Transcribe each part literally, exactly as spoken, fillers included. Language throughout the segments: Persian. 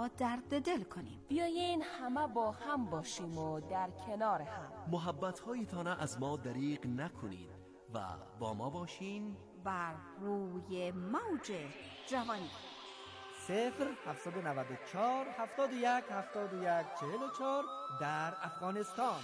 را درد دل کنیم. بیایین همه با هم باشیم و در کنار هم. محبت‌هایتان از ما دریغ نکنید و با ما باشین بر روی موج جوانی. صفر هفتصد و نود و چهار هفتاد و یک هفتاد و یک چهل و چهار در افغانستان.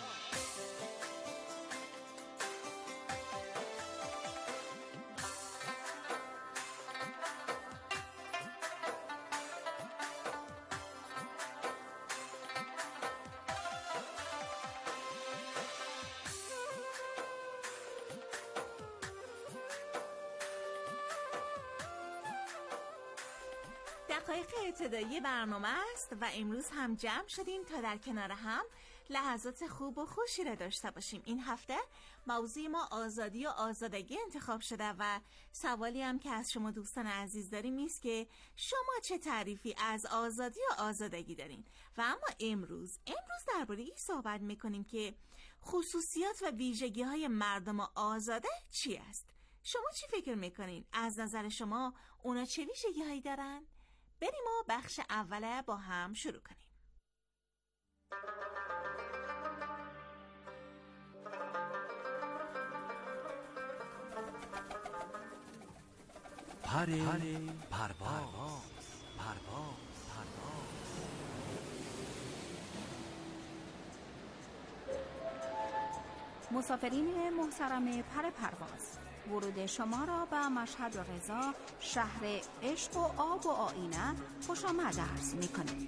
دقایق ابتدایی برنامه است و امروز هم جمع شدیم تا در کنار هم لحظات خوب و خوشی را داشته باشیم. این هفته موضوع ما آزادی و آزادگی انتخاب شده و سوالی هم که از شما دوستان عزیز داریم است که شما چه تعریفی از آزادی و آزادگی دارین. و اما امروز امروز درباره این صحبت میکنیم که خصوصیات و ویژگی های مردم آزاده چی است؟ شما چی فکر میکنین؟ از نظر شما اونا چه ویژگی هایی دارن؟ بریم و بخش اوله با هم شروع کنیم. پری پرواز پرواز پرواز. مسافرین محترم پر پرواز، ورود شما را به مشهد و رضا، شهر عشق و آب و آینه، خوش آمد عرض می‌کنیم.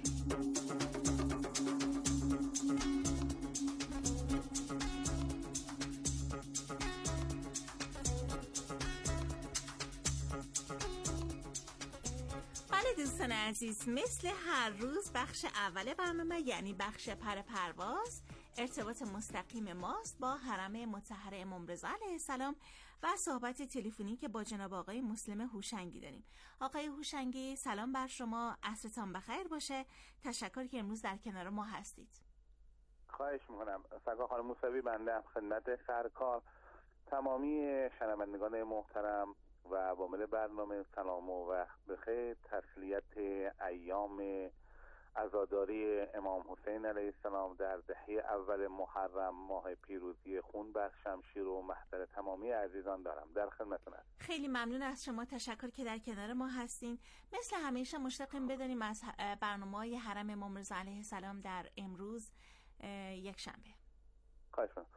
بله دوستان عزیز، مثل هر روز بخش اول برنامه یعنی بخش پر پرواز ارتباط مستقیم ماست با حرم مطهر امام رضا علیه السلام و صحبت تلفنی که با جناب آقای مسلم هوشنگی داریم. آقای هوشنگی سلام بر شما، عصرتان بخیر باشه. تشکر که امروز در کنار ما هستید. خواهش میکنم. سرکار خانم موسوی، بنده خدمت سرکار تمامی شنوندگان محترم و عوامل برنامه سلام و وقت بخیر. تسلیت ایام عزاداری امام حسین علیه السلام در دهه اول محرم، ماه پیروزی خون بر شمشیر و محضر تمامی عزیزان دارم. در خدمتتون هستم. خیلی ممنون از شما، تشکر که در کنار ما هستین. مثل همیشه مشتاقیم بدونیم از برنامه‌های حرم امام رضا علیه السلام در امروز یک شنبه. خواهش می‌کنم.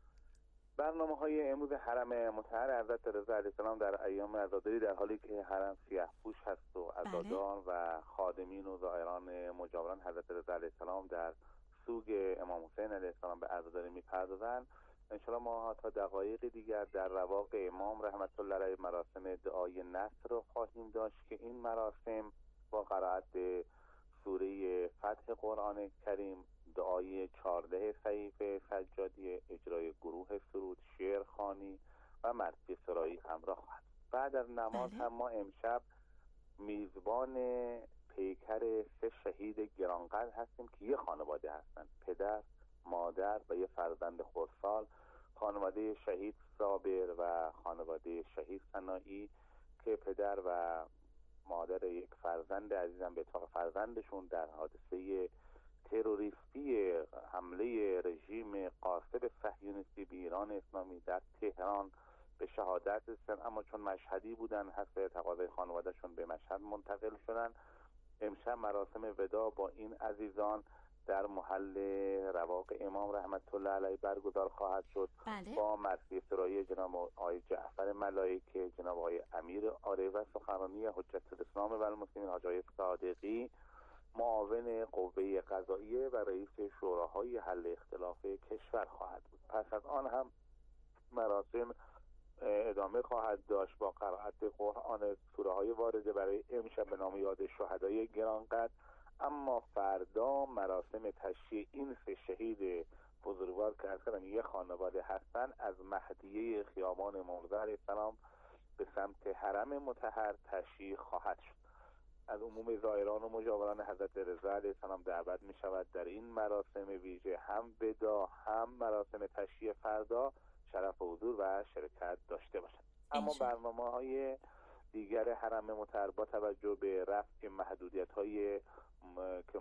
برنامه‌های امروز حرم مطهر حضرت رضا علیه السلام در ایام عزاداری، در حالی که حرم سیاه‌پوش هست و عزادار و خادمین و زائران مجاوران حضرت رضا علیه السلام در سوگ امام حسین علیه السلام به عزاداری می‌پردازند، انشاءالله ما تا دقایق دیگر در رواق امام رحمت الله علیه مراسم دعای نصر رو خواهیم داشت که این مراسم با قرائت سوره فتح قرآن کریم، دعای چهارده صحیفه سجادی، اجرای گروه سرود، شعر خوانی و مرثیه سرایی همراه خواهد. بعد از نماز هم ما امشب میزبان پیکر سه شهید گرانقدر هستیم که یه خانواده هستن، پدر، مادر و یه فرزند خردسال. خانواده شهید صابر و خانواده شهید ثنایی که پدر و مادر یک فرزند عزیزم به اتفاق فرزندشون در حادثه تروریستی حمله رژیم غاصب صهیونیستی به ایران اسلامی در تهران به شهادت رسیدن، اما چون مشهدی بودن حسب تقاضای خانوادهشون به مشهد منتقل شدن. امشب مراسم وداع با این عزیزان در محل رواق امام رحمت الله علیه برگزار خواهد شد. بله. با مرثیه سرایی جناب آقای جعفر ملائکه، جناب آقای امیر عارف و سخنرانی حجت الاسلام و المسلمین حاج آقای صادقی، معاون قوه قضاییه و رئیس شوراهای حل اختلاف کشور خواهد بود. پس از آن هم مراسم ادامه خواهد داشت با قرائت قرآن، سوره های وارده برای امشب به نام یاد شهدای گرانقدر. اما فردا مراسم تشییع این سه شهید بزرگوار که از کردم یه خانواده هستن از مهدیه خیابان امام رضا علیه السلام به سمت حرم مطهر تشییع خواهد شد. از عموم زائران و مجاوران حضرت رضا علیه السلام دعوت می شود در این مراسم ویژه هم وداع هم مراسم تشییع فردا شرف حضور و شرکت داشته باشند. اما برنامه های دیگر حرم مطهر با توجه به رفع محدودیت های م... که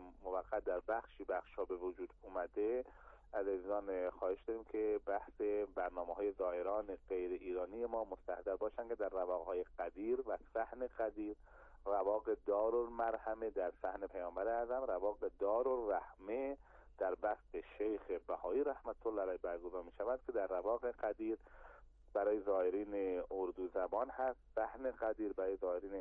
فقط در بخشی بخشا به وجود اومده، از عزیزان خواهش داریم که بحث برنامه‌های زائران غیر ایرانی ما مستحضر باشن که در رواق‌های قدیر و صحن قدیر، رواق دارالمرحمه در صحن پیامبر اعظم، رواق دارالرحمه در بخش شیخ بهایی رحمت الله علیه برگزار می شود که در رواق قدیر برای زائرین اردو زبان هست، صحن قدیر برای زائرین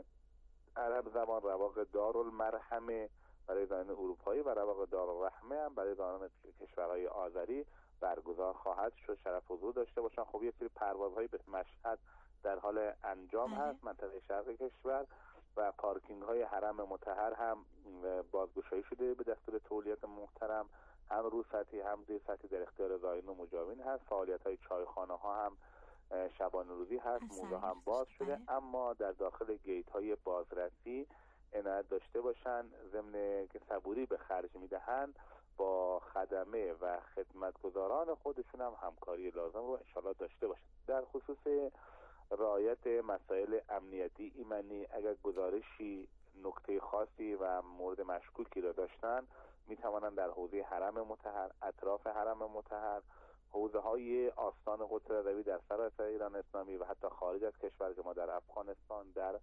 عرب زبان، رواق دارالمرحمه برای زائرین اروپایی و رواق دارالرحمه هم برای زائرین کشورهای آذری برگزار خواهد شد. شرف حضور داشته باشن. خب یک سری پروازهای به مشهد در حال انجام هست، منطقه شرق کشور، و پارکینگ های حرم مطهر هم بازگشایی شده به دستور تولیت محترم، هم رو سطحی هم زیر سطحی در اختیار زائرین و مجاورین هست. فعالیت های چایخانه ها هم شبانه روزی هست، موزه هم باز شده، بله. اما در داخل گیت های بازرسی عنایت داشته باشن، ضمن که صبوری به خرج میدهند با خدمه و خدمتگزاران خودشون هم همکاری لازم رو انشالله داشته باشن. در خصوص رعایت مسائل امنیتی ایمنی، اگر گزارشی نکته خاصی و مورد مشکوکی را داشتن می توانند در حوزه حرم مطهر، اطراف حرم مطهر، حوزه های آستان قدس رضوی در سراسر ایران اسلامی و حتی خارج از کشور که ما در افغانستان، در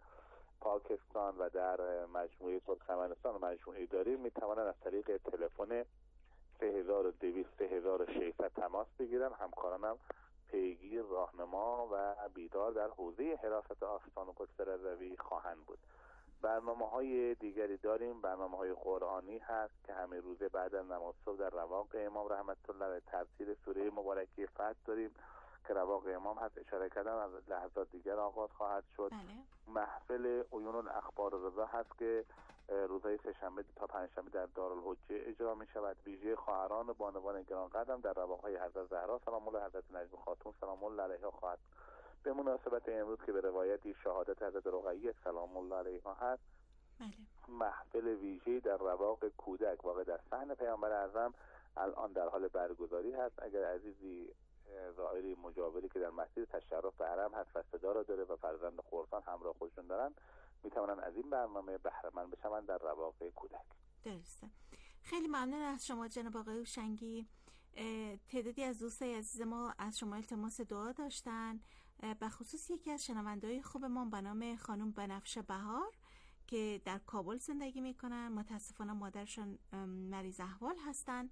پاکستان و در مجموعه ترکمنستان و مجموعه داریم، می توانند از طریق تلفن سه هزار و دویست سه هزار و ششصد تماس بگیرن. همکارانم پیگیر، راهنما و بیدار در حوزه حراست آستان قدس رضوی خواهند بود. برنامه های دیگری داریم، برنامه های قرآنی هست که همه روزه بعد از نماز صبح در رواق امام رحمت الله علیه تفسیر سوره مبارکه فتح داریم که رواق امام هست، اشاره کردم، از لحظات دیگر آغاز خواهد شد. بله. محفل عیون الاخبار رضا هست که روزهای سه‌شنبه تا پنجشنبه در دارالحجه اجرا می شود. ویژه خواهران بانوان گران قدم در رواق‌های حضرت زهرا سلام الله، حضرت نجم خاتون سلام الله علیها خواهد به مناسبت امروز که به روایتی شهادت حضرت رقیه سلام الله علیها هست. بله. محفل ویژه در رواق کودک واقع در صحن پیامبر اعظم الان در حال برگزاری هست. اگر عزیزی زائری مجاوری که در مسیر تشرف به حرم هست و صدا را داره و فرزند خرسان همراه خودشون دارن، میتونن از این برنامه بهره مند بشن در رواق کودک. درسته. خیلی ممنون از شما جناب آقای هوشنگی. تعدادی از دوستای عزیز ما از شما التماس دعا داشتن، به خصوص یکی از شنونده‌های خوبمان به نام خانم بنفشه بهار که در کابل زندگی میکنن. متاسفانه مادرشون مریض احوال هستن.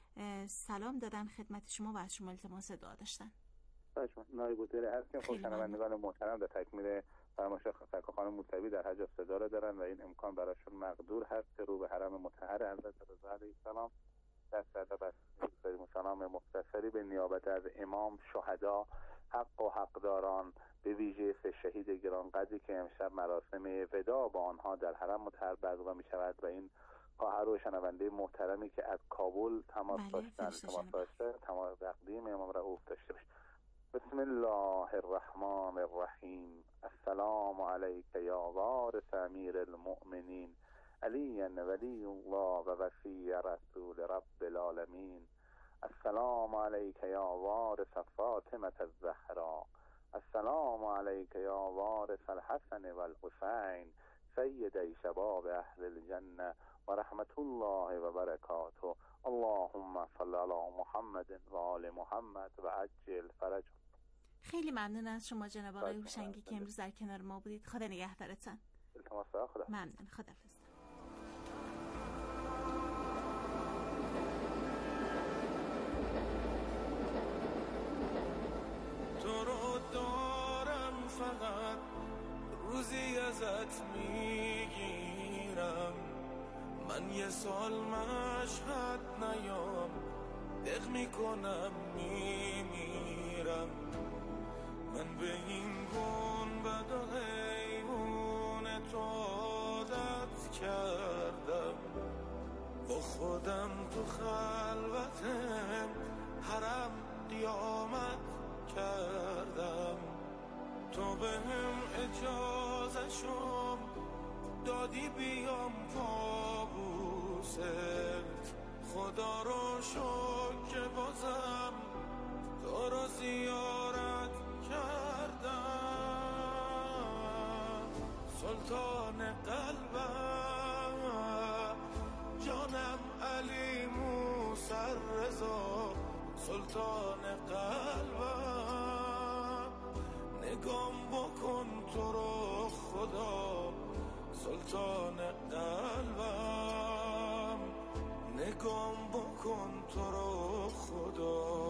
سلام دادن خدمت شما و از شما التماس دعا داشتن. نایب الوزیر هستیم. خب شنوندگان محترم، در تکمیل فرمایش سرکار خانم موسوی در حج صدا را دارن و این امکان براشون مقدور هست که رو به حرم مطهر حضرت رضا علیه السلام دست ادب و سلام مختصری به نیابت از امام، شهدا، حق و حقداران، به ویژه سه شهید گرانقدری که امشب مراسم وداع با آنها در حرم مطهر برگزار می شود و این خواهر و شنونده محترمی که از کابل تماس داشتن تماس داشته تماس تقدیم امام رؤوف داشته باشه. بسم الله الرحمن الرحیم. السلام علیک یا وارث امیر المؤمنین علی ولی الله و وصی رسول رب العالمین. السلام علیک یا وارث فاطمه الزهرا. السلام علیک یا وارث الحسن والحسین سیدی شباب اهل الجنه و رحمت الله و برکاته. اللهم صل علی محمد و آل محمد و عجل فرج. خیلی ممنون از شما جناب آقای هوشنگی که امروز در کنار ما بودید. خدا نگهدارتون. خدا ممنون. خداحافظ. تو رو دارم فقط روزی ازت میگیرم، من یه سال مشهد نیام دق میکنم میمیرم. من به این گنبد و حیوان تو عادت کردم، با خودم تو خلوت حرم قیامت کردم. تو به هم اجازه شم دادی بیام کابوست، خدا رو شکر که بازم تو رو زیارت کردم. سلطان قلبم جانم علی موسی رضا سلطان قلبم، نگام بکن تو رو خدا سلطان قلبم، نگام بکن تو رو خدا.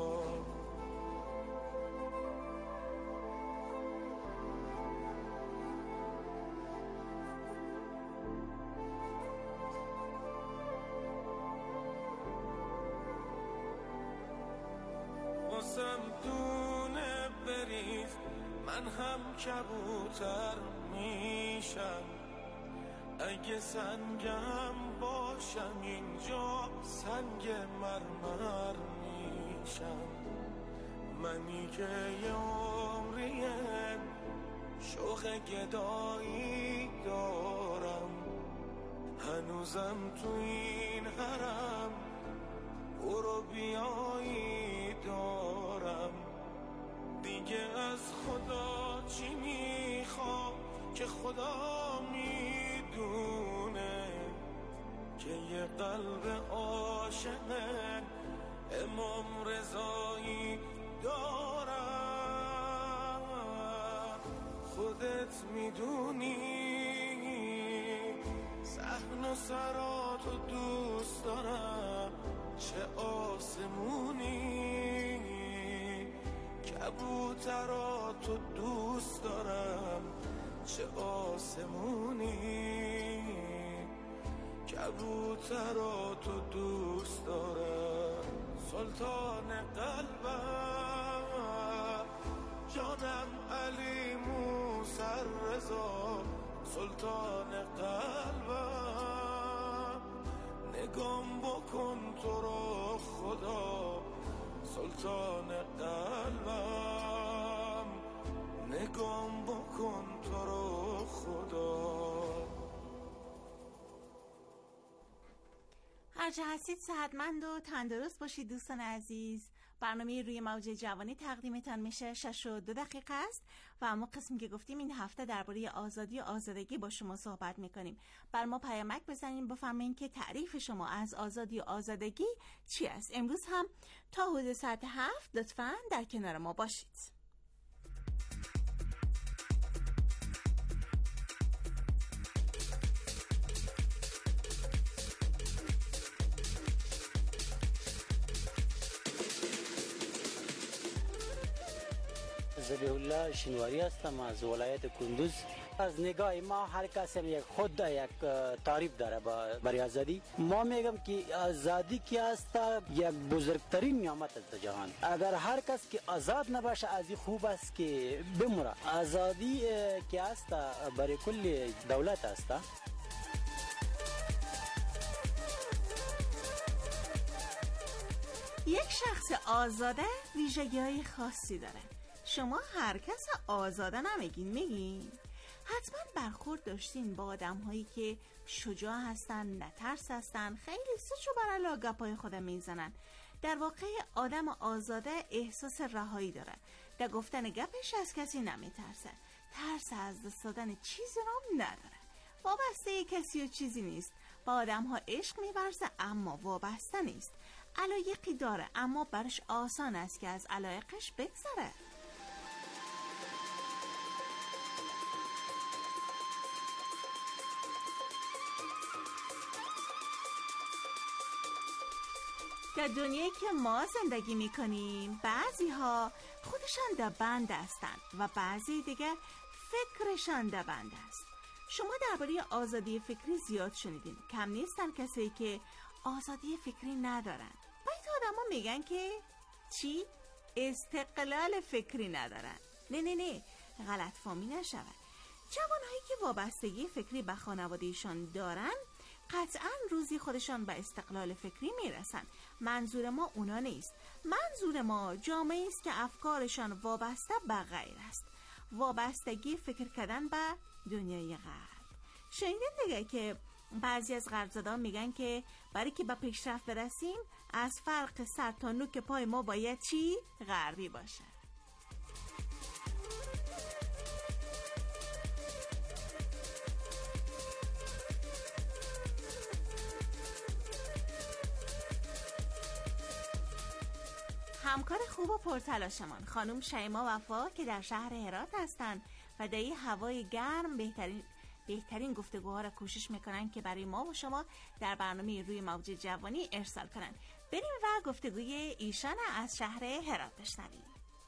دونه بریز من هم کبوتر میشم، اگه سنگم باشم اینجا سنگ مرمر میشم. منی که یه عمریه شوق گدایی دارم، هنوزم تو این حرم برو بیایی دارم. دیگه از خدا چی میخوام که خدا میدونه که یه قلب عاشق امام رضایی دارم. خودت میدونی صحن و سراتو دوست دارم، چه آسمونی کبوتراتو دوست دارم، چه آسمونی کبوتراتو دوست دارم. سلطان قلبم جانم علی موسی رضا سلطان قلبم، نگام بکن تو رو خدا سلطان قلبم، نگام بکن تو رو خدا. هر جا هستید صحتمند و تندرست باشید دوستان عزیز. برنامه روی موج جوانی تقدیمتان میشه. شش و دو دقیقه است و اما قسمی که گفتیم این هفته درباره آزادی و آزادگی با شما صحبت میکنیم. بر ما پیامک بزنین بفرمایین که تعریف شما از آزادی و آزادگی چی است. امروز هم تا حدود ساعت هفت لطفاً در کنار ما باشید. ذبیح الله شینواری هستم از ولایت کندوز. از نگاه ما هر کس یک خود یک تعریف داره برای آزادی. ما میگم که آزادی که است یک بزرگترین نعمت است در جهان. اگر هر کس که آزاد نباشه از این خوب است که بمره. آزادی که است برای کل دولت است. یک شخص آزاده ویژگی‌های خاصی داره. شما هر کس آزاده نمیگین، میگین؟ حتما برخورد داشتین با آدم هایی که شجاع هستن، نترس هستن، خیلی سچو برالا گپای خودم میزنن. در واقع آدم آزاده احساس رهایی داره، در گفتن گپش از کسی نمیترسه، ترس از دست دادن چیزی رو نداره، وابسته کسی و چیزی نیست، با آدم ها عشق میورزه اما وابسته نیست، علایقی داره اما برش آسان است که از علایقش بگذره. در دنیایی که ما زندگی میکنیم بعضی ها خودشان در بند هستند و بعضی دیگه فکرشان در بند است. شما درباره آزادی فکری زیاد شنیدین. کم نیستن کسایی که آزادی فکری ندارن. باید آدم ها میگن که چی؟ استقلال فکری ندارن. نه نه نه غلط فهمی نشود. جوانهایی که وابستگی فکری به خانوادهشان دارن قطعاً روزی خودشان به استقلال فکری میرسن. منظور ما اونا نیست. منظور ما جامعه است که افکارشان وابسته به غیر است. وابستگی فکر کردن به دنیای غرب. شنیدین دیگه که بعضی از غربزادان میگن که برای که به پیشرفت برسیم از فرق سر تا نوک پای ما باید چی؟ غربی باشه. همکار خوب و پرتلاشمان خانم شیما وفا که در شهر هرات هستند و در این هوای گرم بهترین بهترین گفتگوها را کوشش میکنن که برای ما و شما در برنامه روی موج جوانی ارسال کنن. بریم و گفتگوی ایشان از شهر هرات بشنویم.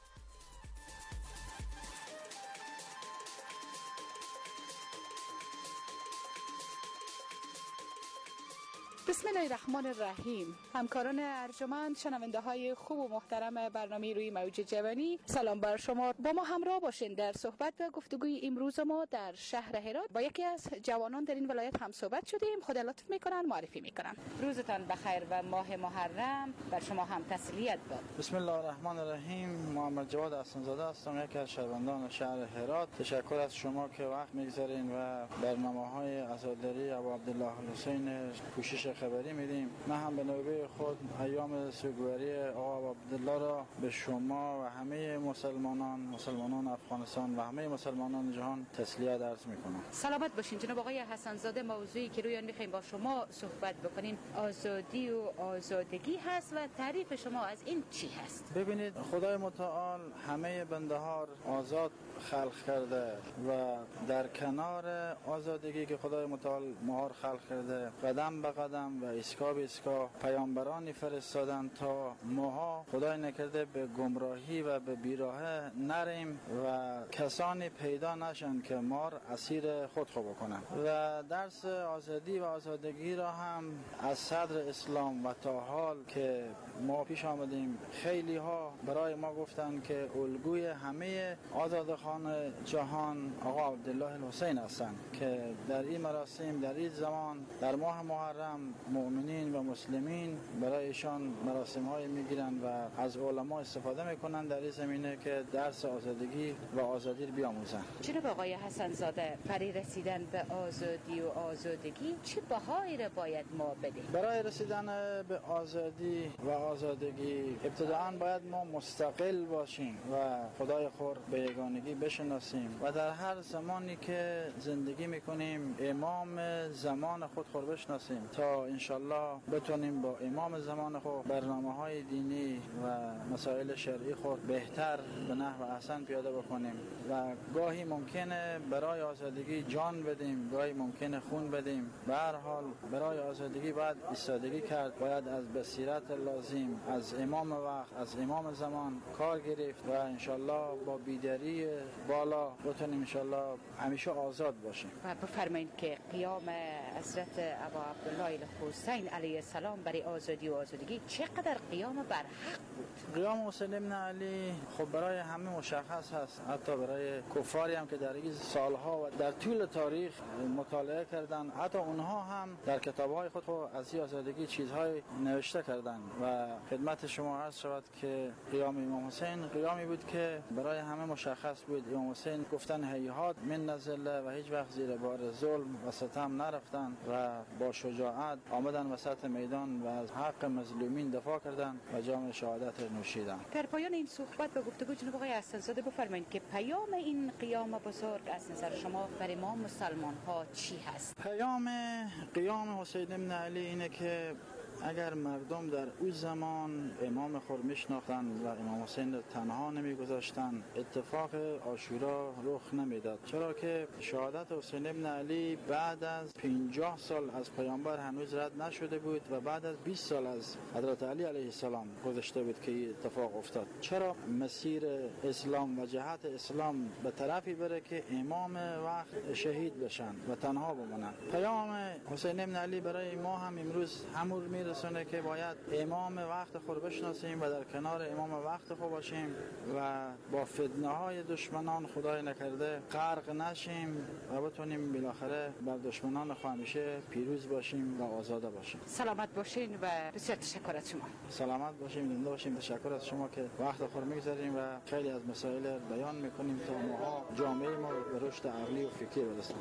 بسم الله الرحمن الرحیم. همکاران ارجمند، شنونده های خوب و محترم برنامه روی موج جوانی، سلام بر شما. با ما همراه باشین در صحبت و گفتگوی امروز ما در شهر هرات. با یکی از جوانان در این ولایت هم صحبت شدیم. خدا لطف میکنن معرفی میکنن. روزتان بخیر و ماه محرم بر شما هم تسلیت باد. بسم الله الرحمن الرحیم. محمد جواد احسن‌زاده هستم، یکی از شهروندان شهر هرات. تشکر از شما که وقت میگذارین و برنامه‌های عزاداری ابو عبدالله الحسین کوشش خبری میدیم. من هم به نوبه خود ایام سوگواری آقا ابو عبدالله را به شما و همه مسلمانان مسلمانان افغانستان و همه مسلمانان جهان تسلیت عرض میکنم. سلامت باشین جناب آقای حسن‌زاده. موضوعی که روی آن میخوایم با شما صحبت بکنیم آزادی و آزادگی هست و تعریف شما از این چی هست؟ ببینید، خدای متعال همه بنده ها آزاد خلق کرده و در کنار آزادگی که خدای متعال مهار خلق کرده، قدم به قدم و اسکا به اسکا پیامبرانی فرستادن تا ماها خدای نکرده به گمراهی و به بیراهه نریم و کسانی پیدا نشن که مار اسیر خود خو بکنن. و درس آزادی و آزادگی را هم از صدر اسلام و تا حال که ما پیش آمدیم خیلی ها برای ما گفتن که الگوی همه آزادخان جهان آقا عبدالله الحسین هستند که در این مراسم در این زمان در ماه محرم مؤمنین و مسلمین برای ایشان مراسم های میگیرن و از علما استفاده میکنن در این زمینه که درس آزادگی و آزادی رو بیاموزن. جناب آقای حسن‌زاده، برای رسیدن به آزادی و آزادگی چه بهایی را باید ما بدیم؟ برای رسیدن به آزادی و آزادگی ابتداً باید ما مستقل باشیم و خدای خود به یگانگی بشناسیم و در هر زمانی که زندگی میکنیم امام زمان خود خود بشناسیم تا انشالله بتونیم با امام زمان خود برنامه های دینی و مسائل شرعی خود بهتر به نحو احسن پیاده بکنیم. و گاهی ممکنه برای آزادگی جان بدیم، گاهی ممکنه خون بدیم. به هر حال برای آزادگی باید ایستادگی کرد، باید از بصیرت لازم از امام وقت از امام زمان کار گرفت و انشالله با بیداری بالا بتونیم انشالله همیشه آزاد باشیم. و بفرمایید که قیام حضرت ابو عبدالله الحسین علیه السلام برای آزادی و آزادگی چقدر قیام برحق بود؟ قیام حسین ابن علی خب برای همه مشخص هست، حتی برای کفاری هم که در این سالها و در طول تاریخ مطالعه کردن، حتی اونها هم در کتابهای خود از این آزادگی چیزهای نوشته کردن. و خدمت شما عرض شود که قیام امام حسین قیامی بود که برای همه مشخص بود. امام حسین گفتن هیهات من نزله و هیچ وقت زیر بار ظلم و ستم نرفتن و با شجاعت آمدن وسط میدان و از حق مظلومین دفاع کردن و جام شهادت نوشیدن. در پایان این صحبت و گفتگو جناب آقای حسن‌زاده بفرمایید که پیام این قیام بزرگ از نظر شما برای ما مسلمان ها چی هست؟ پیام قیام حسین بن علی اینه که اگر مردم در اون زمان امام خود میشناختن و امام حسین را تنها نمیگذاشتن، اتفاق عاشورا رخ نمیداد. چرا که شهادت حسین ابن علی بعد از پنجاه سال از پیامبر هنوز رد نشده بود و بعد از بیست سال از حضرت علی علیه السلام گذشته بود که این اتفاق افتاد. چرا مسیر اسلام و جهت اسلام به طرفی بره که امام وقت شهید بشن و تنها بمونن؟ پیام حسین ابن علی برای ما هم امروز همون می رسونه که باید امام وقت خود بشناسیم و در کنار امام وقت خود باشیم و با فتنه های دشمنان خدای نکرده غرق نشیم و بتونیم بالاخره بر دشمنان خود همیشه پیروز باشیم و آزاده باشیم. سلامت باشین و بسیار تشکر از شما. سلامت باشیم، زنده باشیم. تشکر از شما که وقت خود میگذاریم و خیلی از مسائل بیان میکنیم تا ما جامعه ما به رشد عقلی و فکری برسیم.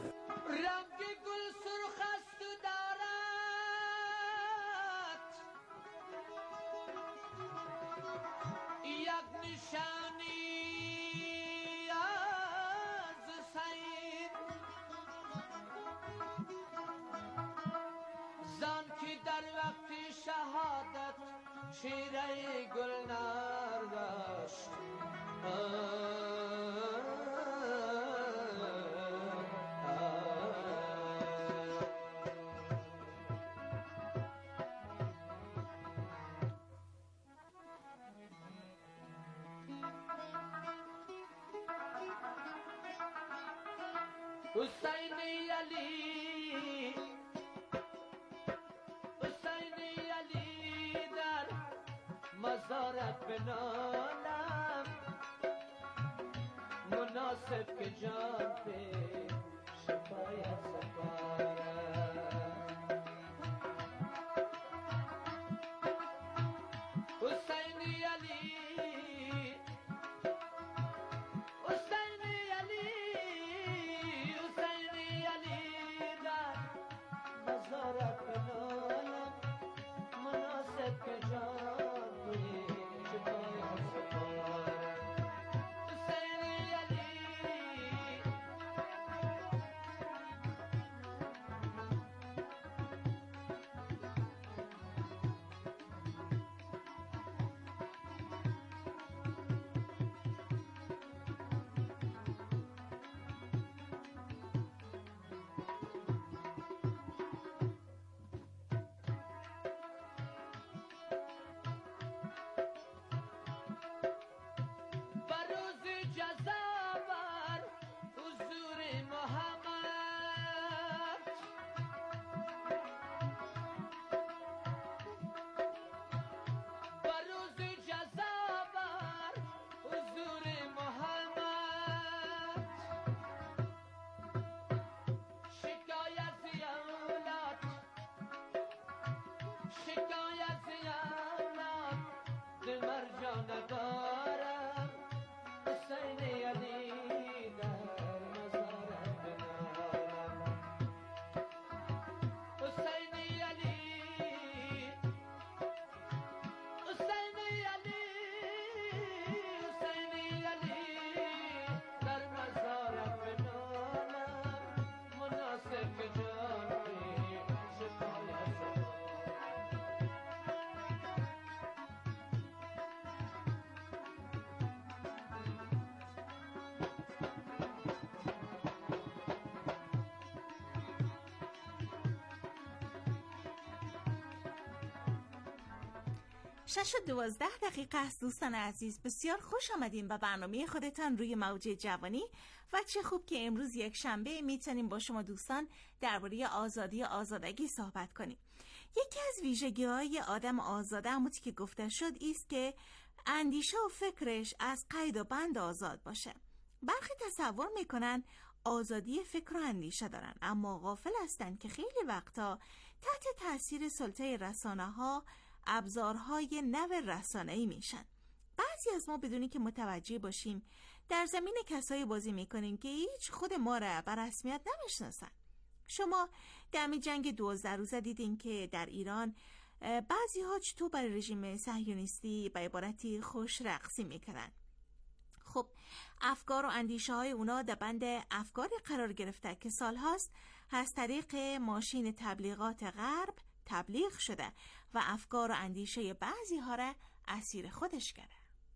شیره گلنار باش. حسینی علی حسینی علی در مزارت بنالم مناسب که جان به شفایت سپارم. حسینی علی شش و دوازده دقیقه است دوستان عزیز. بسیار خوش آمدین به برنامه خودتان روی موج جوانی و چه خوب که امروز یک شنبه میتونیم با شما دوستان درباره آزادی و آزادگی صحبت کنیم. یکی از ویژگی‌های آدم آزاده همونطور که گفته شد است که اندیشه و فکرش از قید و بند آزاد باشه. برخی تصور میکنن آزادی فکر و اندیشه دارن، اما غافل هستن که خیلی وقتا تحت تاثیر سلطه رسانه‌ها ابزارهای نو رسانه‌ای میشن. بعضی از ما بدونی که متوجه باشیم در زمین کسایی بازی میکنیم که هیچ خود ما را بر رسمیت نمیشناسن. شما در جنگ دوازده روزه دیدین که در ایران بعضی ها چطور برای رژیم صهیونیستی به عبارتی خوش رقصی میکنن. خب افکار و اندیشه های اونا در بند افکاری قرار گرفته که سال هاست از طریق ماشین تبلیغات غرب تبلیغ شده و افکار و اندیشه بعضی ها را اسیر خودش کرده.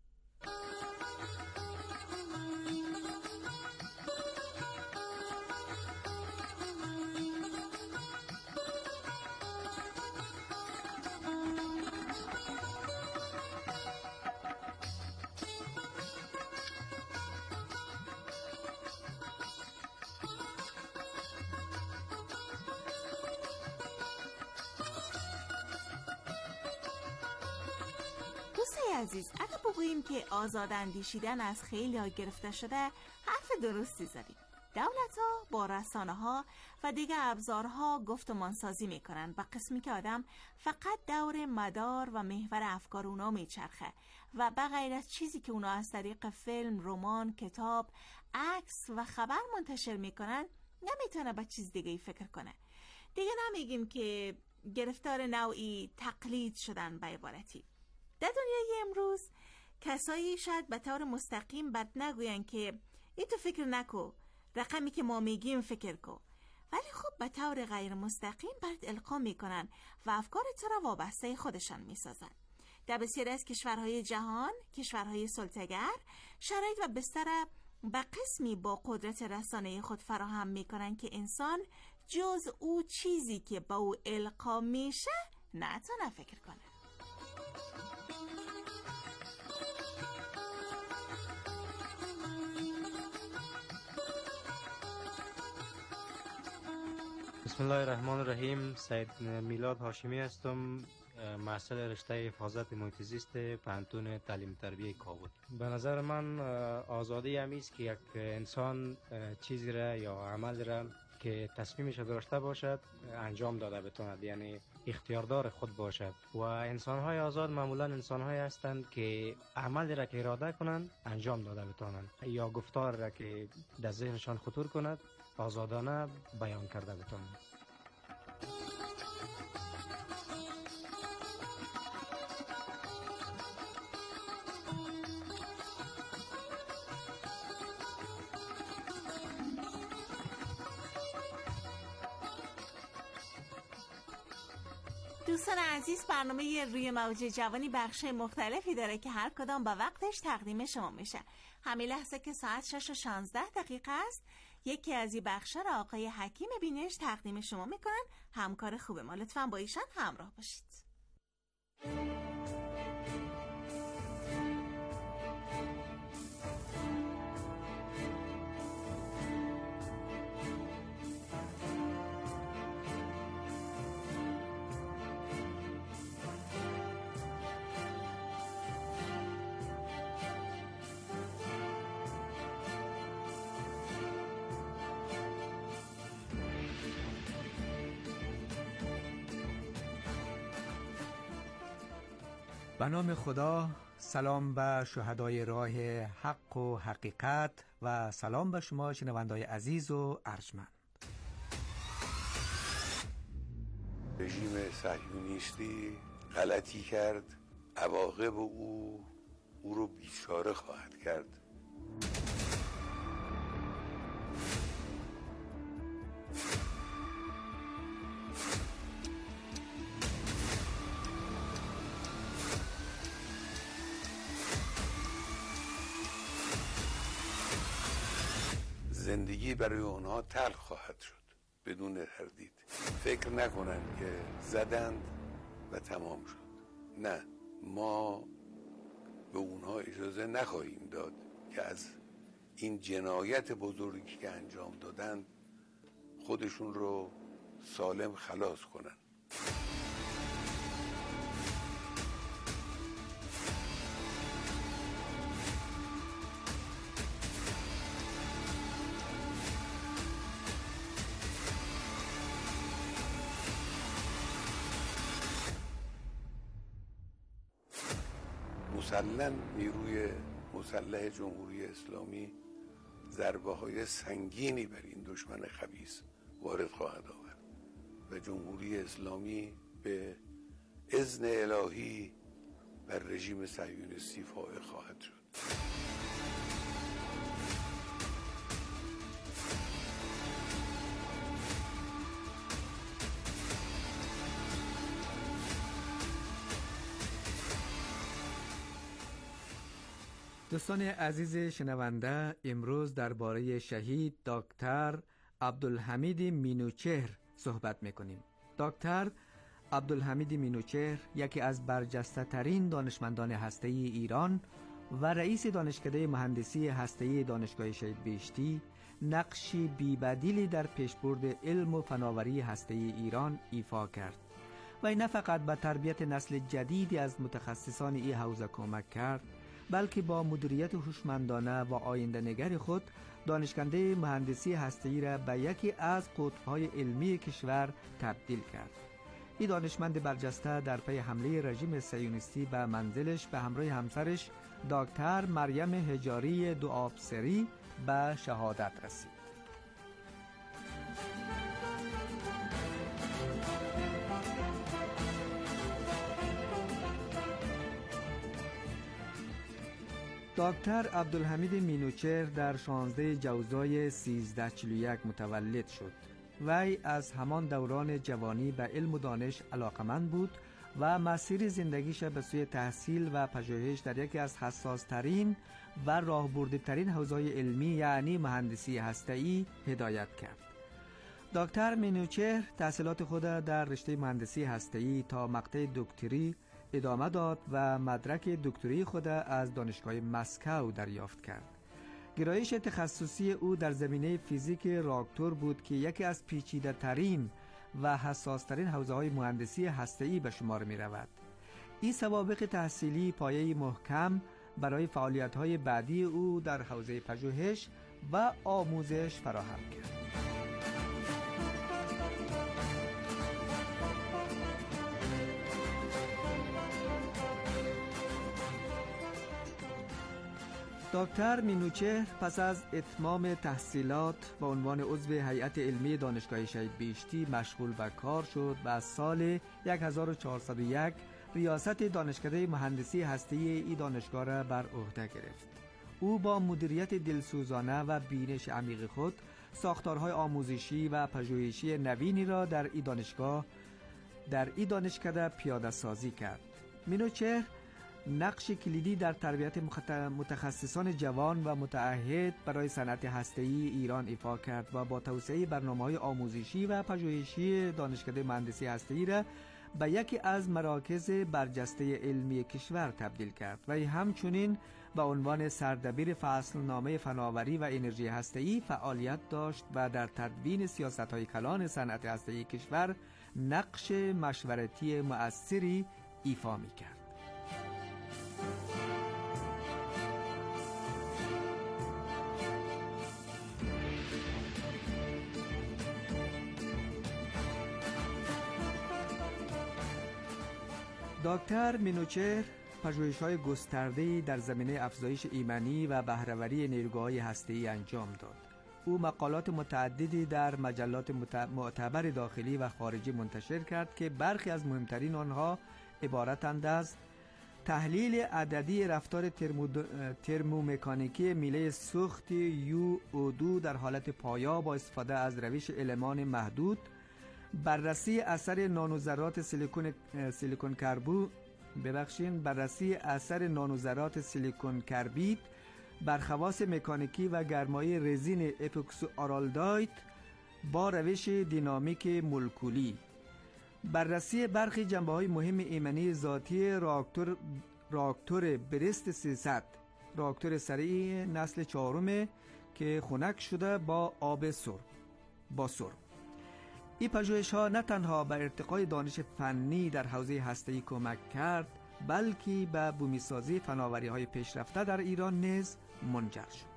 دوستای عزیز، اگر بگوییم که آزاد اندیشیدن از خیلی ها گرفته شده، حرف درستی زدیم. دولت ها با رسانه ها و دیگر ابزارها گفتمان سازی میکنن و قسمی که آدم فقط دور مدار و محور افکار اونا میچرخه و بغیر از چیزی که اونا از طریق فیلم، رمان، کتاب، عکس و خبر منتشر میکنن نمیتونه به چیز دیگه فکر کنه. دیگه نمیگیم که گرفتار نوعی تقلید شدن به عبارتی. در دنیای امروز کسایی شاید به طور مستقیم بد نگوین که این تو فکر نکو، رقمی که ما میگیم فکر کو، ولی خب به طور غیر مستقیم برات القا میکنن و افکار تو را وابسته خودشان میسازن. در بسیاری از کشورهای جهان، کشورهای سلطه‌گر، شرایط و بستر به قسمی با قدرت رسانه خود فراهم می‌کنند که انسان جز او چیزی که با او القا میشه نتونه فکر کنه. بسم الله الرحمن الرحیم. سید میلاد هاشمی هستم، محصل رشته حفاظت محیط زیست پانتون تعلیم تربیه کابل. به نظر من آزادی همی است که یک انسان چیزی را یا عمل را که تصمیمش داشته باشد انجام داده بتواند، یعنی اختیاردار خود باشد. و انسان‌های آزاد معمولا انسان‌هایی هستند که عملی را که اراده کنند انجام داده بتوانند، یا گفتار را که در ذهنشان خطور کند آزادانه بیان کرده بتوانند. دوستان عزیز، برنامه روی موج جوانی بخش مختلفی داره که هر کدام با وقتش تقدیم شما میشه. همین لحظه که ساعت شش و شانزده دقیقه است، یکی از این بخشا را آقای حکیم بینش تقدیم شما میکنن. همکار خوب ما، لطفاً با ایشان همراه باشید. به نام خدا، سلام به شهدای راه حق و حقیقت و سلام به شما شنوندای عزیز و ارجمند. رژیم صهیونیستی غلطی کرد، عواقب او او رو بیچاره خواهد کرد. زندگی برای اونها تلخ خواهد شد بدون تردید. فکر نکنن که زدند و تمام شد. نه، ما به اونها اجازه نخواهیم داد که از این جنایت بزرگی که انجام دادند خودشون رو سالم خلاص کنن. مسلم نیروی مسلح جمهوری اسلامی ضربه های سنگینی بر این دشمن خبیث وارد خواهد آورد و جمهوری اسلامی به اذن الهی بر رژیم صهیونیستی فائق خواهد شد. دوستان عزیز شنونده، امروز درباره شهید دکتر عبدالحمید مینوچهر صحبت میکنیم. دکتر عبدالحمید مینوچهر یکی از برجسته ترین دانشمندان هسته‌ای ایران و رئیس دانشکده مهندسی هسته‌ای دانشگاه شهید بهشتی نقشی بی‌بدیلی در پیشبرد علم و فناوری هسته‌ای ایران ایفا کرد و این نه فقط به تربیت نسل جدیدی از متخصصان این حوزه کمک کرد، بلکه با مدیریت هوشمندانه و آینده نگر خود دانشکده مهندسی هسته‌ای را به یکی از قطب‌های علمی کشور تبدیل کرد. این دانشمند برجسته در پی حمله رژیم صهیونیستی به منزلش به همراه همسرش دکتر مریم حجاری دوآبسری به شهادت رسید. دکتر عبدالحمید مینوچهر در شانزده جوزای سیزده چهل و یک متولد شد. وی از همان دوران جوانی به علم و دانش علاقمند بود و مسیر زندگیش به سوی تحصیل و پژوهش در یکی از حساس‌ترین و راهبردترین حوزه‌های علمی یعنی مهندسی هسته‌ای هدایت کرد. دکتر مینوچهر تحصیلات خود در رشته مهندسی هسته‌ای تا مقطع دکتری ادامه داد و مدرک دکتری خود از دانشگاه مسکو دریافت کرد. گرایش تخصصی او در زمینه فیزیک راکتور بود که یکی از پیچیده‌ترین و حساس‌ترین حوزه‌های مهندسی هسته‌ای به شمار می‌رود. این سوابق تحصیلی پایه‌ای محکم برای فعالیت‌های بعدی او در حوزه پژوهش و آموزش فراهم کرد. دکتر مینوچهر پس از اتمام تحصیلات به عنوان عضو هیئت علمی دانشگاه شهید بهشتی مشغول به کار شد و از سال هزار و چهارصد و یک ریاست دانشکده مهندسی هسته‌ای این دانشگاه را بر عهده گرفت. او با مدیریت دلسوزانه و بینش عمیق خود ساختارهای آموزشی و پژوهشی نوینی را در این دانشگاه در این دانشکده پیاده سازی کرد. مینوچهر نقش کلیدی در تربیت متخصصان جوان و متعهد برای صنعت هسته‌ای ایران ایفا کرد و با توسعه برنامه‌های آموزشی و پژوهشی دانشکده مهندسی هسته‌ای را به یکی از مراکز برجسته علمی کشور تبدیل کرد و همچنین به عنوان سردبیر فصلنامه فناوری و انرژی هسته‌ای فعالیت داشت و در تدوین سیاست‌های کلان صنعت هسته‌ای کشور نقش مشورتی مؤثری ایفا می‌کرد. دکتر مینوچهر پژوهش‌های گسترده‌ای در زمینه افزایش ایمنی و بهره‌وری نیروگاه‌های هسته‌ای انجام داد. او مقالات متعددی در مجلات معتبر داخلی و خارجی منتشر کرد که برخی از مهمترین آنها عبارتند از تحلیل عددی رفتار ترمو ترمومکانیکی میله سوخت یو او دو در حالت پایا با استفاده از روش المان محدود، بررسی اثر نانوذرات سیلیکون سیلیکون کربو ببخشید بررسی اثر نانوذرات سیلیکون کربید بر خواص مکانیکی و گرمایی رزین اپوکسی آرالدایت با روش دینامیک مولکولی، بررسی برخی جنبه‌های مهم ایمنی ذاتی راکتور راکتور برست سیصد، راکتور سریع نسل چهارم که خنک شده با آب سرب با سرب. این پژوهش‌ها نه تنها به ارتقای دانش فنی در حوزه هسته‌ای کمک کرد، بلکه به بومی‌سازی فناوری‌های پیشرفته در ایران نیز منجر شد.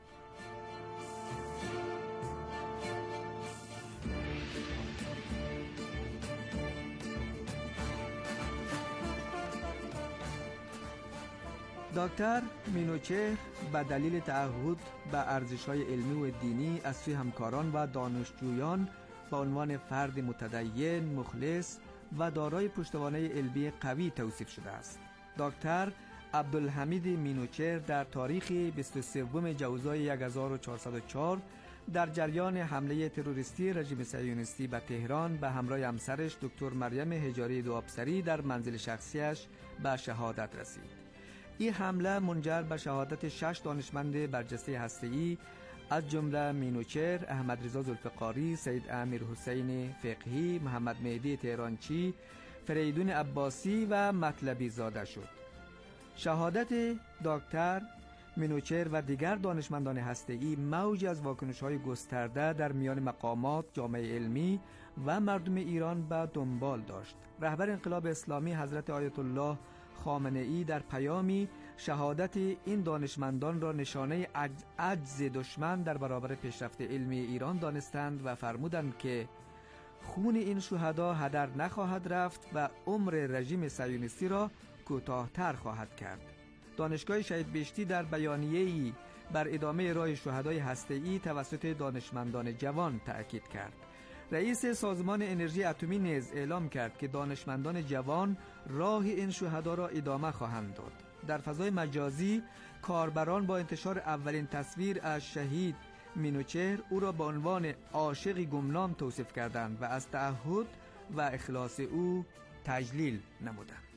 دکتر مینوچهر به دلیل تعهد به ارزش‌های علمی و دینی از سوی همکاران و دانشجویان به عنوان فرد متدین، مخلص و دارای پشتوانه علمی قوی توصیف شده است. دکتر عبدالحمید مینوچهر در تاریخ بیست و سوم جوزای هزار و چهارصد و چهار در جریان حمله تروریستی رژیم صهیونیستی به تهران به همراه همسرش دکتر مریم حجاری دوآبسری در منزل شخصیش به شهادت رسید. این حمله منجر به شهادت شش دانشمند برجسته هسته‌ای از جمله مینوچهر، احمد رضا ذوالفقاری، سید امیر حسین فقهی، محمد مهدی تهرانچی، فریدون عباسی و مطلبی زاده شد. شهادت دکتر مینوچهر و دیگر دانشمندان هسته‌ای موجی از واکنش‌های گسترده در میان مقامات، جامعه علمی و مردم ایران به دنبال داشت. رهبر انقلاب اسلامی حضرت آیت الله خامنه‌ای در پیامی شهادت این دانشمندان را نشانه عجز دشمن در برابر پیشرفت علمی ایران دانستند و فرمودند که خون این شهدا هدر نخواهد رفت و عمر رژیم صهیونیستی را کوتاه‌تر خواهد کرد. دانشگاه شهید بهشتی در بیانیه‌ای بر ادامه راه شهدای هسته‌ای توسط دانشمندان جوان تأکید کرد. رئیس سازمان انرژی اتمی نیز اعلام کرد که دانشمندان جوان راه این شهدا را ادامه خواهند داد. در فضای مجازی کاربران با انتشار اولین تصویر از شهید مینوچهر او را به عنوان عاشقی گمنام توصیف کردند و از تعهد و اخلاص او تجلیل نمودند.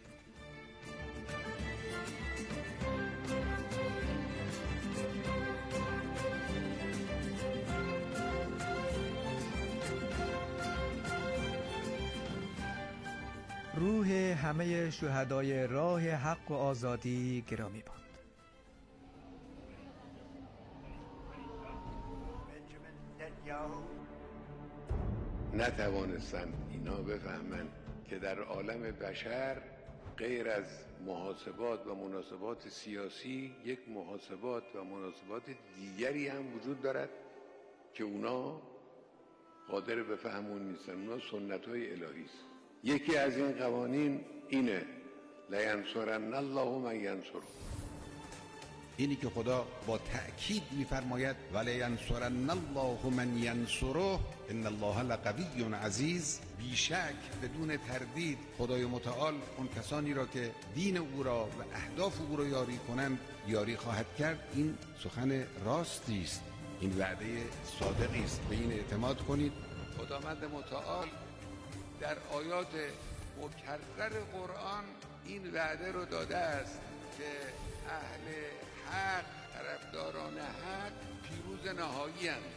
روح همه شهدای راه حق و آزادی گرامی باد. نتوانستن اینا بفهمن که در عالم بشر غیر از محاسبات و مناسبات سیاسی یک محاسبات و مناسبات دیگری هم وجود دارد که اونا قادر به فهم اون نیستن. اونا سنت های الهی است. یکی از این قوانین اینه: لینصرن الله من ینصره. اینی که خدا با تأکید می‌فرماید ولینصرن الله من ینصره ان الله لقوی عزیز، بیشک بدون تردید خدای متعال اون کسانی را که دین او را و اهداف او را یاری کنند یاری خواهد کرد. این سخن راستی است، این وعده صادقی است، به این اعتماد کنید. خداوند متعال در آیات مکرر قرآن این وعده رو داده است که اهل حق، طرفداران حق پیروز نهایی هستند.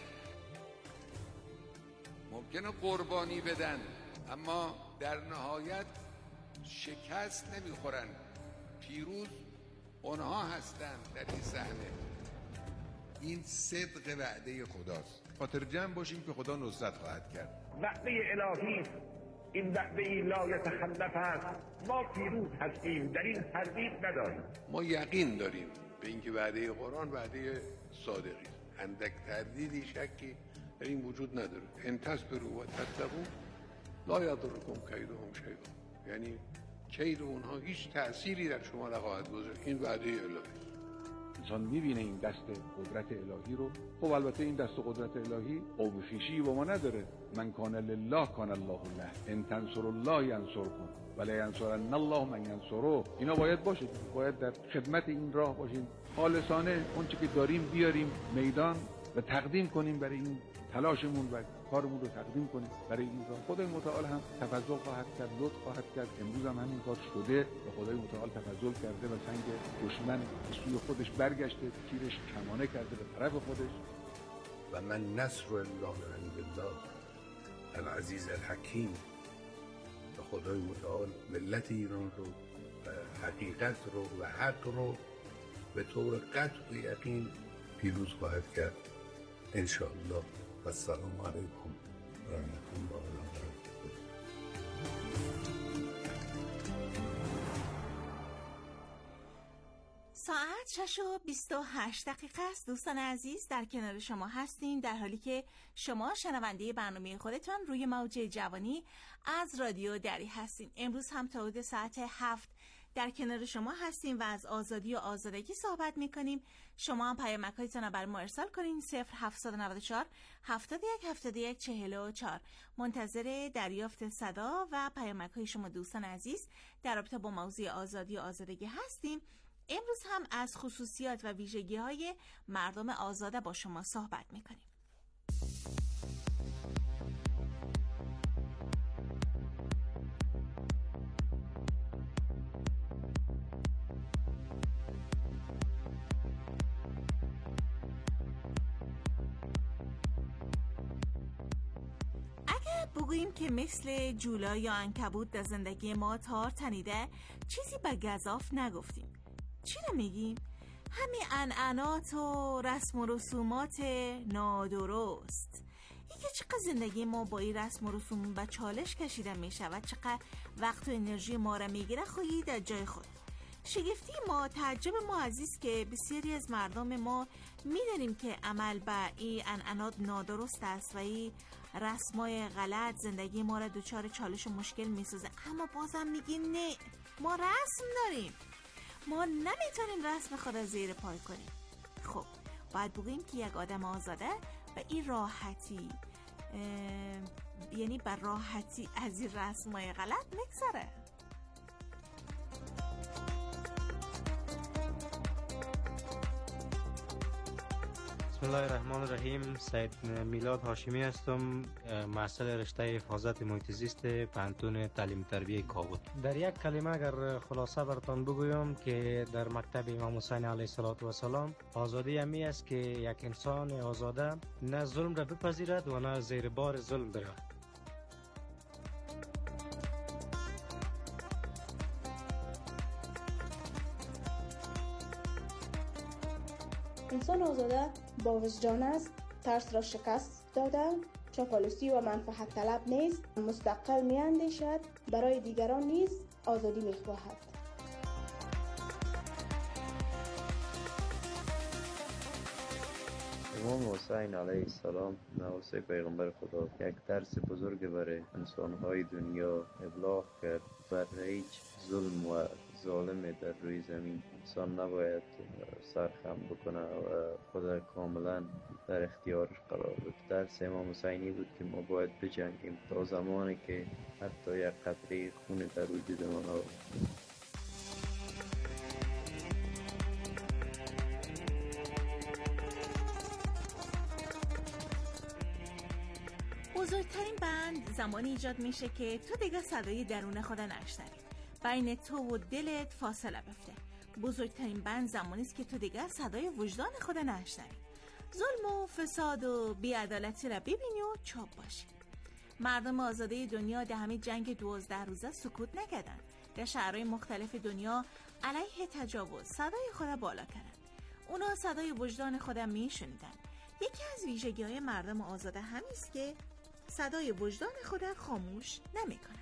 ممکنه قربانی بدن اما در نهایت شکست نمیخورن. پیروز اونها هستند در این صحنه. این صدق وعده خداست. خاطر جمع باشیم که خدا نصرت خواهد کرد. وعده الهی، این وعده لا یتخلف است. ما پیروز هستیم، در این تردید نداریم. ما یقین داریم به اینکه وعده قرآن وعده صادقی است. اندک تردیدی، شکی در این وجود نداره. ان تصبروا و تتقوا لا یضرکم کیدهم شیئا، یعنی کید اونها هیچ تأثیری در شما نخواهد گذاشت. این وعده الهی است. انسان میبینه این دست قدرت الهی رو. خب البته این دست قدرت الهی قوم خویشی با ما نداره. من کان لله کان الله له، ان تنصروا الله ینصرکم ولا ینصرن الله من ینصره. اینا باید باشه، باید در خدمت این راه باشیم، خالصانه اون چیزی که داریم بیاریم میدان و تقدیم کنیم برای این تلاشمون و کارمون رو تقدیم کنیم برای این راه. خدای متعال هم تفضل خواهد کرد، لطف خواهد کرد. امروز هم همین کار شده و خدای متعال تفضل کرده و سنگ دشمن به سوی خودش برگشته، تیرش کمانه کرده به طرف خودش. و من نصر الله عند الله العزیز الحکیم. و خدای متعال ملت ایران رو و حقیقت رو و حق رو به طور قطع و یقین پیروز خواهد کرد ان شاء الله. و السلام علیکم و رحمت الله و برکاته. ساعت شش و بیست و هشت دقیقه است. دوستان عزیز، در کنار شما هستیم در حالی که شما شنونده برنامه خودتان روی موج جوانی از رادیو دری هستین. امروز هم تا حدود ساعت هفت در کنار شما هستیم و از آزادی و آزادگی صحبت میکنیم. شما هم پیامک‌هایتون رو بر ما ارسال کنین. صفر هفتصد و نود و چهار هفتاد و یک هفتاد و یک چهل و چهار. منتظر دریافت صدا و پیامک‌های شما دوستان عزیز در رابطه با موضوع آزادی و آزادگی هستیم. امروز هم از خصوصیات و ویژگی‌های مردم آزاده با شما صحبت میکنیم. بگوییم که مثل جولا یا عنکبوت در زندگی ما تار تنیده، چیزی به گزاف نگفتیم. چی رو میگیم؟ همین عنعنات و رسم و رسومات نادرست. اینکه چقدر زندگی ما با این رسم و رسوم به چالش کشیده میشه و چقدر وقت و انرژی ما را میگیره خواهی در جای خود. شگفتی ما، تعجب ما عزیز که بسیاری از مردم ما میدونیم که عمل به این عنعنات نادرست است و این رسمای غلط زندگی ما را دچار چالش و مشکل میسازه، اما بازم میگیم نه، ما رسم داریم، ما نمیتونیم رسم خود را زیر پای کنیم. خب باید بگوییم که یک آدم آزاده و این راحتی، یعنی بر راحتی از این رسمای غلط میگذره. بسم الله الرحمن الرحیم. سید میلاد هاشمی هستم، محصل رشته حفاظت محیط زیست پانتون تعلیم تربیه کابل. در یک کلمه اگر خلاصه براتون بگویم که در مکتب امام حسین علیه السلام آزادی همی است که یک انسان آزاده نه ظلم را بپذیرد و نه زیر بار ظلم برود. انسان آزاده با وجدان است، ترس را شکست داده، چاپلوسی و منفعت طلب نیست، مستقل می اندیشد، برای دیگران نیز آزادی می خواهد. امام حسین علیه السلام نواسه پیغمبر خدا یک درس بزرگ برای انسانهای دنیا ابلاغ کرد. بر هیچ ظلم و ظالم در روی زمین انسان نباید سرخم بکنه و خود کاملا در اختیارش قرار بده. درس امام حسینی بود که ما باید بجنگیم تا زمانی که حتی یک قطره خون در وجود ما نباشه. بزرگترین بند زمانی ایجاد میشه که تو دیگه صدای درون خود نشنوی، بین تو و دلت فاصله بفته. بزرگترین بند زمانی است که تو دیگه صدای وجدان خود نشنوی، ظلم و فساد و بی‌عدالتی را ببینی و چوب باشی. مردم آزاده دنیا در همین جنگ دوازده روزه سکوت نکردن. در شهرهای مختلف دنیا علیه تجاوز صدای خود بالا کردن. اونا صدای وجدان خود میشنیدن. یکی از ویژگی‌های مردم آزاده همین است که صدای وجدان خود خاموش نمی‌کنن.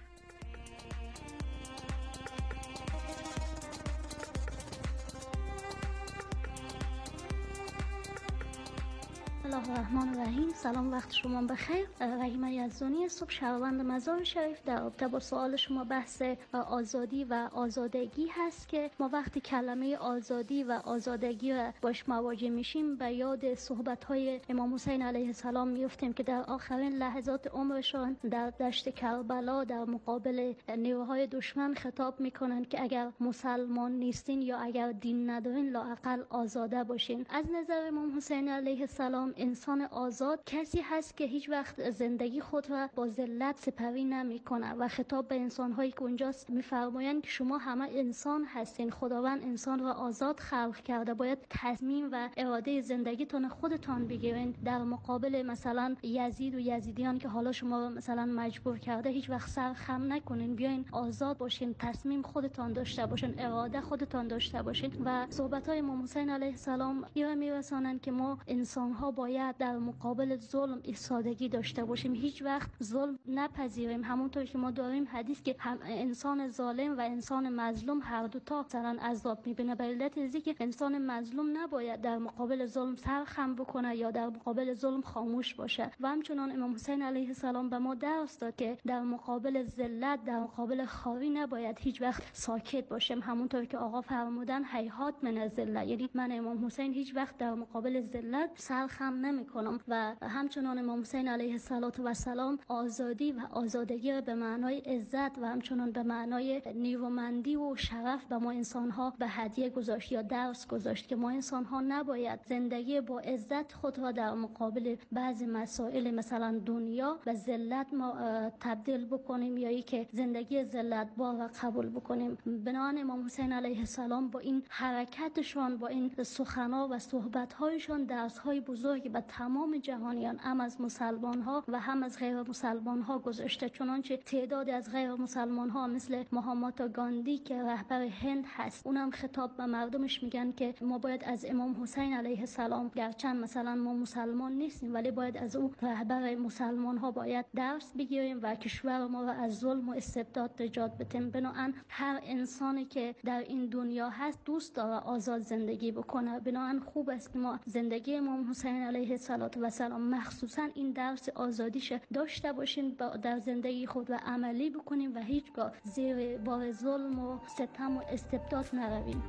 الله الرحمن الرحیم. سلام، وقت شما بخیر. رحیمه یزدانی، صبح شهروند مزار شریف. در رابطه با سوال شما بحث آزادی و آزادگی هست که ما وقتی کلمه آزادی و آزادگی را باش مواجه میشیم به یاد صحبت‌های امام حسین علیه السلام میفتیم که در آخرین لحظات عمرشان در دشت کربلا در مقابل نیروهای دشمن خطاب میکنند که اگر مسلمان نیستین یا اگر دین ندارین لااقل آزاده باشین. از نظر امام حسین علیه السلام انسان آزاد کسی هست که هیچ وقت زندگی خود را با ذلت سپری نمی کنه و خطاب به انسان هایی که اونجاست میفرمایند که شما همه انسان هستین، خداوند انسان را آزاد خلق کرده، باید تصمیم و اراده زندگیتون خودتان بگیرین. در مقابل مثلا یزید و یزیدیان که حالا شما را مثلا مجبور کرده هیچ وقت سر خم نکنین، بیاین آزاد باشین، تصمیم خودتان داشته باشین، اراده خودتان داشته باشین. و صحبت های امام حسین علیه السلام اینا میرسانند که ما انسان ها باید در مقابل ظلم ایستادگی داشته باشیم، هیچ وقت ظلم نپذیریم. همونطور که ما داریم حدیث که هم انسان ظالم و انسان مظلوم هر دو تا مثلا عذاب میبینه، به علت اینکه که انسان مظلوم نباید در مقابل ظلم سر خم بکنه یا در مقابل ظلم خاموش باشه. و همچنان امام حسین علیه السلام به ما درس داد که در مقابل ذلت، در مقابل خواری نباید هیچ وقت ساکت باشیم. همونطور که آقا فرمودن هیهات من الذلت، یعنی من امام حسین هیچ وقت در مقابل ذلت سر خم نمی کنم. و همچنان امام حسین علیه السلام آزادی و آزادگی را به معنای عزت و همچنان به معنای نیرومندی و شرف به ما انسان ها به هدیه گذاشت یا درس گذاشت که ما انسان ها نباید زندگی با عزت خود را در مقابل بعضی مسائل مثلا دنیا و ذلت ما تبدیل بکنیم یا ای که زندگی ذلت بار را قبول بکنیم. بنابراین امام حسین علیه السلام با این حرکتشان، با این سخن‌ها و صحبت‌هایشان درس‌های بزرگی به تمام جهانیان، هم از مسلمان ها و هم از غیر مسلمان ها گذاشته. چنانچه تعدادی از غیر مسلمان ها مثل مهاتما گاندی که رهبر هند هست، اونم خطاب به مردمش میگن که ما باید از امام حسین علیه السلام، گرچند مثلا ما مسلمان نیستیم ولی باید از او رهبر مسلمان ها باید درس بگیریم و کشور ما را از ظلم و استبداد نجات بدیم. بنابراین هر انسانی که در این دنیا هست دوست داره آزاد زندگی بکنه. بنابراین خوب است که ما زندگی امام حسین علیه السلام مخصوصا این درس آزادیش داشته باشیم، در زندگی خود و عملی بکنیم و هیچگاه زیر بار ظلم و ستم و استبداد نرویم.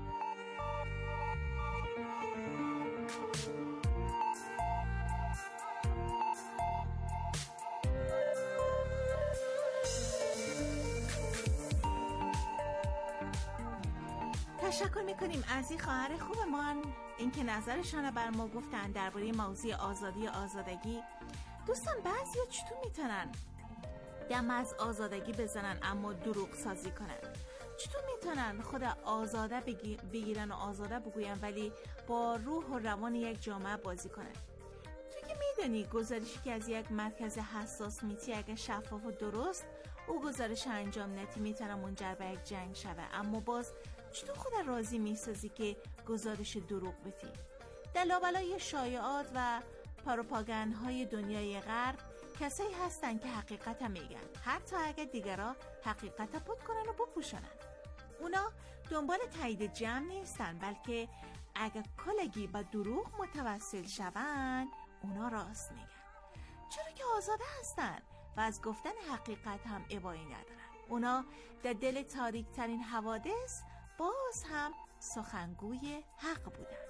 تشکر میکنیم از این خواهر خوبمان اینکه نظرشان بر ما گفتن درباره موضوع آزادی و آزادگی. دوستان بعضیا چطور میتونن دم از آزادگی بزنن اما دروغ سازی کنن؟ چطور میتونن خود آزاده بگیرن و آزاده بگوین ولی با روح و روان یک جامعه بازی کنن؟ تو که میدونی گزارشی که از یک مرکز حساس میتی اگه شفاف و درست او گزارش انجام نتی میتونه منجر به یک جنگ شوه، اما باز چطور خود راضی میسازی که گزارش دروغ بدی؟ در لابلای شایعات و پروپاگاندهای دنیای غرب کسایی هستن که حقیقت میگن، حتی اگه دیگرها حقیقت پود کنن و بپوشنن. اونا دنبال تایید جمع نیستن، بلکه اگه کلگی با دروغ متوسل شون اونا راست میگن، چرا که آزاده هستن و از گفتن حقیقت هم ابایی ندارن. اونا در دل تاریک ترین حوادث باز هم سخنگوی حق بودن.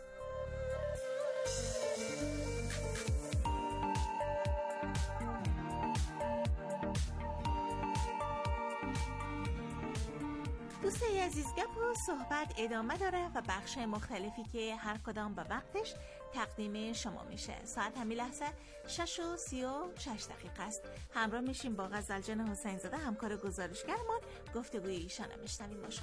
دوستای عزیز، گپ و صحبت ادامه داره و بخش مختلفی که هر کدام به وقتش تقدیم شما میشه. ساعت همین لحظه شش و سی و شش دقیقه است. همراه میشیم با غزلجان حسین زاده، همکار گزارشگرمان. گفتگوی ایشان میشنویم با شما.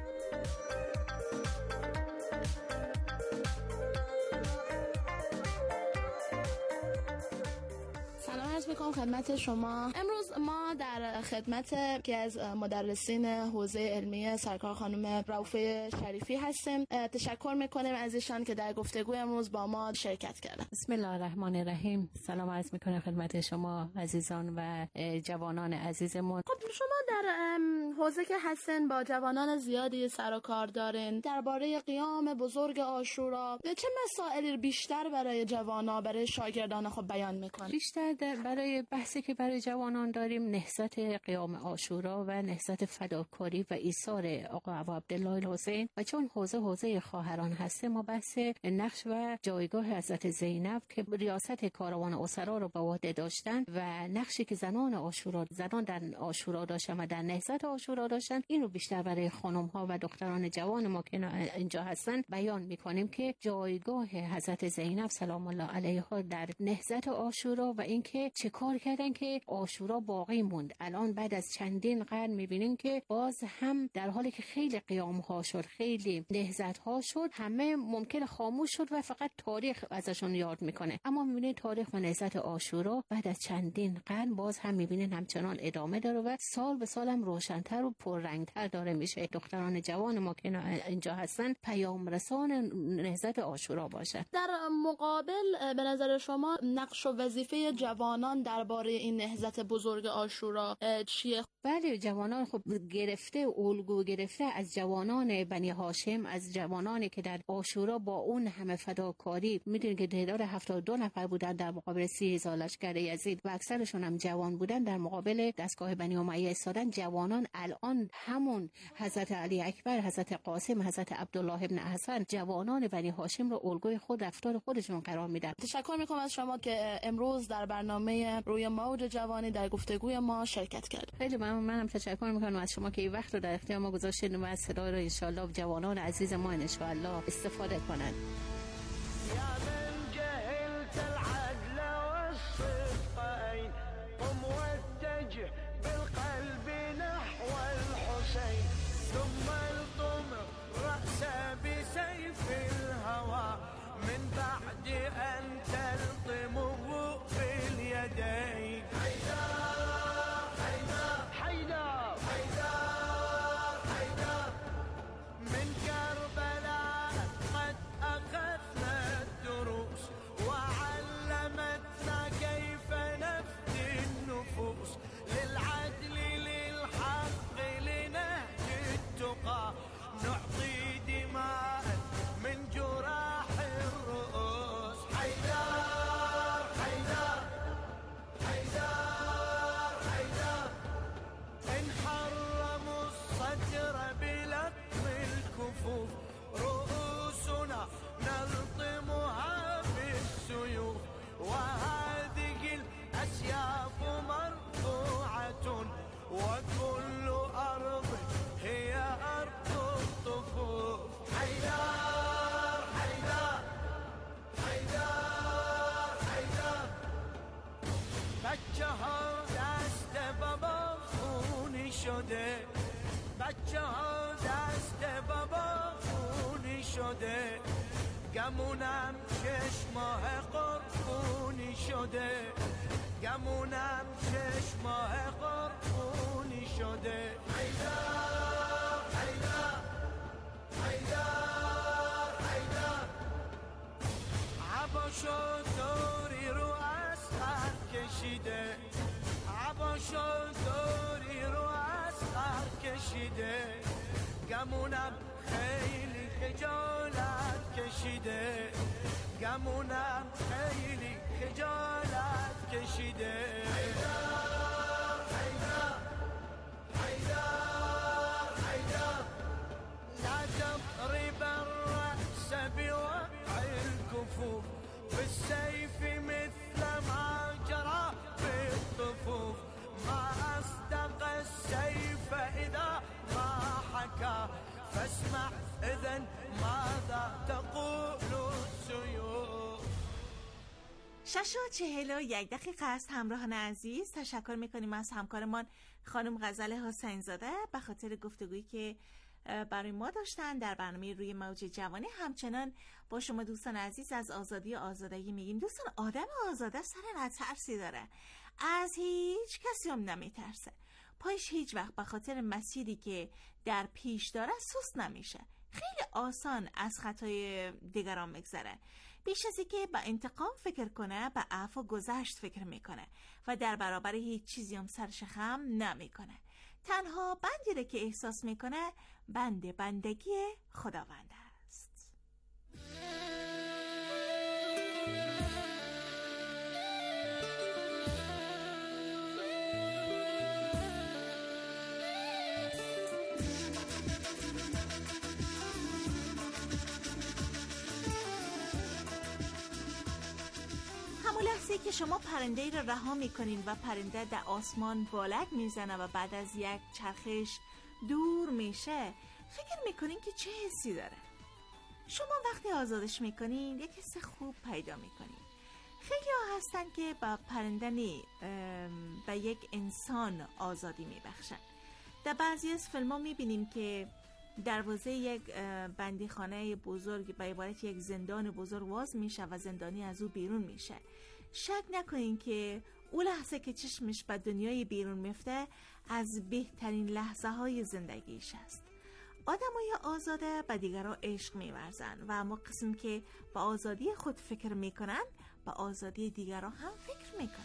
عرض میکنم خدمت شما. امروز ما در خدمت که از مدرسین حوزه علمی سرکار خانم رؤوفه شریفی هستیم. تشکر میکنیم از ایشان که در گفتگو امروز با ما شرکت کردن. بسم الله الرحمن الرحیم. سلام عرض میکنم خدمت شما عزیزان و جوانان عزیزمون. خب شما در حوزه که هستین با جوانان زیادی سر و کار دارین، درباره قیام بزرگ عاشورا چه مسائلی بیشتر برای جوانان، برای شاگردان خود بیان میکنین؟ بیشتر برای بحثی که برای جوانان داریم نهضت قیام عاشورا و نهضت فداکاری و ایثار آقا ابو عبدالله الحسین، و چون حوزه حوزه خواهران هسته ما بحث نقش و جایگاه حضرت زینب که ریاست کاروان اسرا رو به عهده داشتن و نقشی که زنان عاشورا زنان در عاشورا داشتن و در نهضت عاشورا داشتن، این رو بیشتر برای خانم ها و دختران جوان ما که اینجا هستن بیان میکنیم که جایگاه حضرت زینب سلام الله علیها در نهضت عاشورا و اینکه چه کار کردن که عاشورا باقی موند. الان بعد از چندین قرن میبینیم که باز هم در حالی که خیلی قیام ها شد، خیلی نهضت ها شد، همه ممکن خاموش شد و فقط تاریخ ازشون یاد میکنه، اما میبینید تاریخ و نهضت عاشورا بعد از چندین قرن باز هم میبینید همچنان ادامه داره و سال به سال هم روشن‌تر و پررنگ‌تر داره میشه. دختران جوان ما که اینجا هستن پیام رسان نهضت عاشورا باشن. در مقابل به نظر شما نقش و وظیفه جوانان درباره این نهضت بزرگ عاشورا چیه؟ بله، جوانان خب گرفته الگو گرفته از جوانان بنی هاشم، از جوانانی که در عاشورا با اون همه فداکاری، میدونید که تعداد هفتاد و دو نفر بودن در مقابل سی هزار لشکر یزید و اکثرشون هم جوان بودن، در مقابل دستگاه بنی امیه ایستادن. جوانان الان همون حضرت علی اکبر، حضرت قاسم، حضرت عبدالله ابن حسن، جوانان بنی هاشم رو الگوی خود رفتار خودشون قرار میدن. تشکر میکنم از شما که امروز در برنامه روی موج جوانی در گفتگوی ما شرکت کرد. خیلی ممنون. منم تشکر میکنم از شما که این وقت رو در اختیار ما گذاشتید و از صدا رو ان شاء الله جوانان عزیز ما ان شاء الله استفاده کنند. بچه ها دست بابا خونی شده، گمونم چشماه قربونی شده، گمونم چشماه قربونی شده. حیدر حیدر حیدر حیدر گمونم خیلی خجالت کشیده، گمونم خیلی خجالت کشیده. حیدر حیدر حیدر حیدر لا تضرب الرأس بوقع الكفوف بالسيف مثل ما جرى في الطفوف، ما أصدق السيف إذا ما حكى، فاسمع إذن ماذا تقول السيوف. شش و چهل و یک دقیقه است. همراهان عزیز، تشکر میکنیم از همکارمان خانم غزل حسین زاده به خاطر گفتگویی که برای ما داشتن در برنامه روی موج جوانی. همچنان با شما دوستان عزیز از آزادی و آزادگی میگیم. دوستان، آدم آزاده سر نترسی داره، از هیچ کسی هم نمیترسه، پایش هیچ وقت به خاطر مسیری که در پیش داره سست نمیشه، خیلی آسان از خطای دیگران میگذره، بیش از اینکه به انتقام فکر کنه به عفو و گذشت فکر میکنه و در برابر هیچ چیزی هم سرش خم نمیکنه. تنها بندی که احساس میکنه بند بندگی خداوند است. همون لحظه که شما پرنده رو رها میکنین و پرنده در آسمان بالک میزنه و بعد از یک چرخش دور میشه، فکر میکنین که چه حسی داره؟ شما وقتی آزادش میکنین یک حس خوب پیدا میکنین. خیلی ها هستن که با پرنده نی به یک انسان آزادی میبخشن. در بعضی از فیلم ها میبینیم که دروازه یک بندیخانه بزرگ به عبارت یک زندان بزرگ باز میشه و زندانی از او بیرون میشه. شک نکنین که اون لحظه که چشمش به دنیای بیرون میفته از بهترین لحظه های زندگیش است. آدمای آزاده به دیگران عشق میورزن و اما قسم که به آزادی خود فکر میکنن به آزادی دیگران هم فکر میکنن.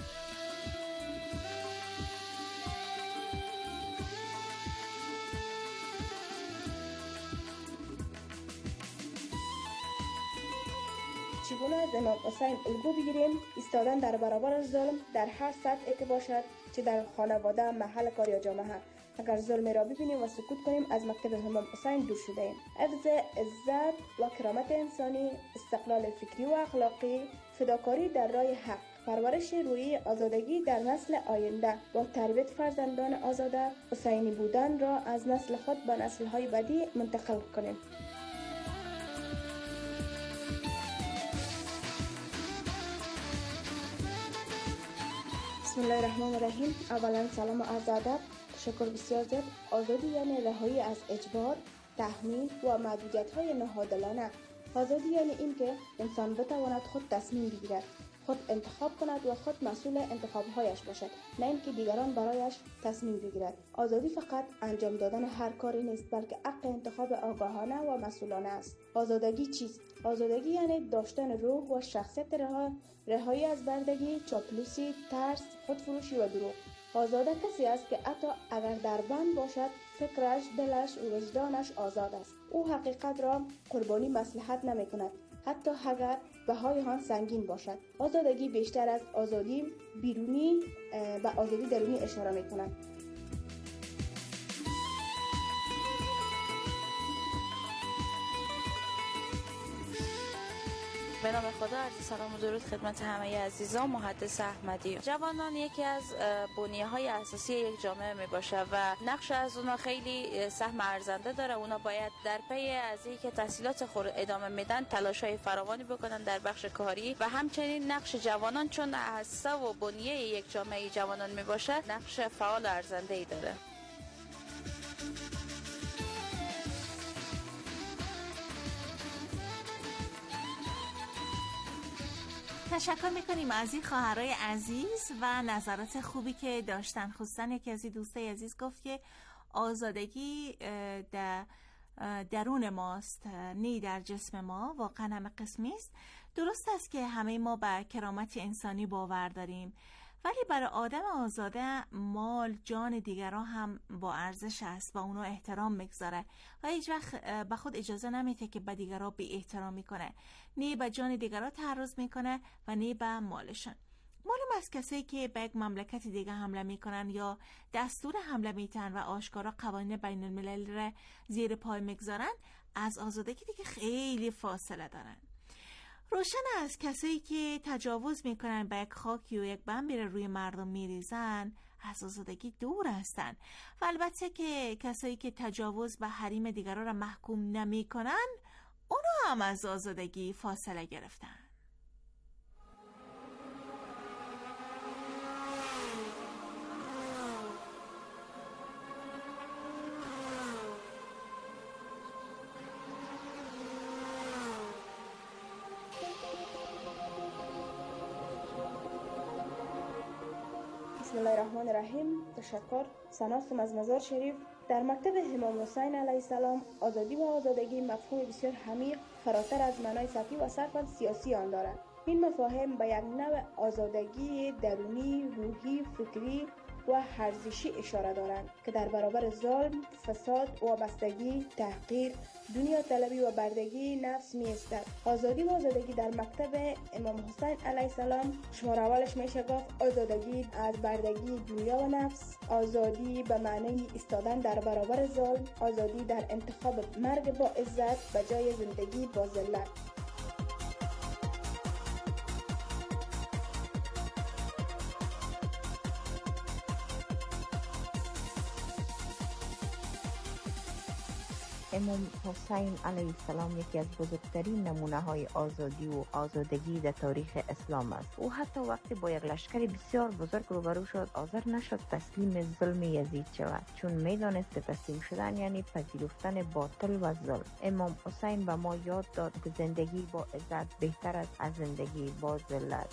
چگونه از امام حسین الگو بگیریم ایستادن در برابر ظلم در هر سطحی که باشد، چه در خانواده، محل کار یا جامعه. اگر ظلم را ببینیم و سکوت کنیم از مکتب امام حسین دور شده ایم. حفظ عزت و کرامت انسانی، استقلال فکری و اخلاقی، فداکاری در راه حق، پرورش روحی آزادگی در نسل آینده با تربیت فرزندان آزاده، حسینی بودن را از نسل خود به نسل‌های بعدی منتقل کنیم. بسم الله الرحمن الرحیم. اولا سلام و عرض ادب. تشکر بسیار زیاد. آزادی یعنی رهایی از اجبار، تحمیل و محدودیت‌های ناعادلانه. آزادی یعنی این که انسان بتواند خود تصمیم بگیرد، خود انتخاب کند و خود مسئول انتخاب‌هایش باشد، نه اینکه دیگران برایش تصمیم بگیرد. آزادی فقط انجام دادن هر کاری نیست، بلکه حق انتخاب آگاهانه و مسئولانه است. آزادگی چیست؟ آزادگی یعنی داشتن روح و شخصیت رها، رهایی از بردگی، چاپلوسی، ترس، خودفروشی و دروغ. آزاده کسی است که حتی اگر در بند باشد، فکرش، دلش و وجدانش آزاد است. او حقیقت را قربانی مصلحت نمی کند، حتی اگر بهای آن سنگین باشد. آزادگی بیشتر از آزادی بیرونی به آزادی درونی اشاره می کند. به نام خدا، عرض سلام و درود خدمت همه عزیزان. محدث احمدی. جوانان یکی از بنیه‌های اساسی یک جامعه می باشه و نقش از اونا خیلی سهم ارزنده داره. اونا باید در پی از اینکه تحصیلات خود ادامه میدن تلاش‌های فراوانی بکنن در بخش کاری و همچنین نقش جوانان چون اساس و بنیه یک جامعه جوانان می باشه نقش فعال ارزنده‌ای داره. تشکر میکنیم از این خواهرای عزیز و نظرات خوبی که داشتن. خصوصا یکی از دوستای عزیز گفت که آزادگی در درون ماست، نی در جسم ما. واقعا همه قسمی است. درست است که همه ما به کرامت انسانی باور داریم ولی برای آدم آزاده مال جان دیگران هم با ارزش است و اونو احترام میگذاره و هیچ وقت به خود اجازه نمیده که به دیگران بی احترامی کنه، نه به جان دیگران تعرض میکنه و نه به مالشون. معلوم است کسایی که به یک مملکت دیگه حمله میکنن یا دستور حمله میتن و آشکارا قوانین بین الملل را زیر پای میگذارن از آزادگی دیگه خیلی فاصله دارن. روشن است کسایی که تجاوز میکنن به یک خاکی و یک بمبی را روی مردم میریزن از آزادگی دور هستن و البته که کسایی که تجاوز به حریم دیگران را محکوم نمیکنن اونا هم از آزادگی فاصله گرفتن. بسم الله الرحمن الرحیم. تشکر. سناستم از مزار شریف. در مکتب امام حسین علیه السلام آزادی و آزادگی مفهوم بسیار عمیق فراتر از معنای سطحی و صرفاً سیاسی آن دارد. این مفاهیم به یک نوع آزادگی درونی، روحی، فکری و ارزشی اشاره دارند که در برابر ظلم، فساد، وابستگی، تحقیر، دنیا طلبی و بردگی نفس می ایستد. آزادی و آزادگی در مکتب امام حسین علیه السلام شماره اولش میشه گفت آزادگی از بردگی دنیا و نفس، آزادی به معنی ایستادن در برابر ظلم، آزادی در انتخاب مرگ با عزت به جای زندگی با ذلت. امام حسین علیه السلام یکی از بزرگترین نمونه های آزادی و آزادگی در تاریخ اسلام است. او حتی وقتی با یک لشکر بسیار بزرگ روبرو شد حاضر نشد تسلیم ظلم یزید شود، چون میدانست تسلیم شدن یعنی پذیرفتن باطل و ظلم. امام حسین به ما یاد داد که زندگی با عزت بهتر است از زندگی با ذلت.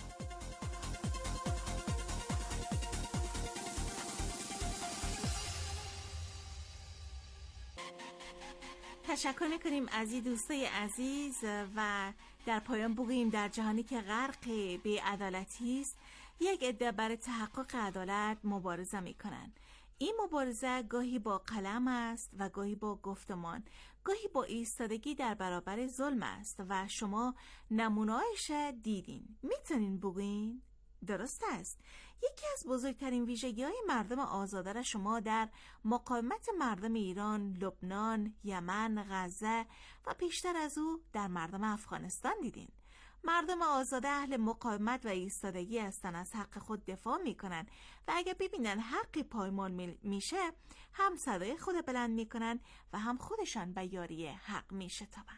تشکر میکنیم از این دوستای عزیز و در پایان بگوییم در جهانی که غرق بی‌عدالتی است یک عده برای تحقق عدالت مبارزه میکنن. این مبارزه گاهی با قلم است و گاهی با گفتمان، گاهی با ایستادگی در برابر ظلم است و شما نمونه‌اش دیدین. میتونین بگوین؟ درست است. یکی از بزرگترین ویژگی‌های مردم آزاده را شما در مقاومت مردم ایران، لبنان، یمن، غزه و پیشتر از او در مردم افغانستان دیدین. مردم آزاده اهل مقاومت و ایستادگی هستند، از حق خود دفاع میکنن و اگر ببینن حق پایمان میشه هم صدای خود بلند میکنن و هم خودشان به یاری حق میشتابن.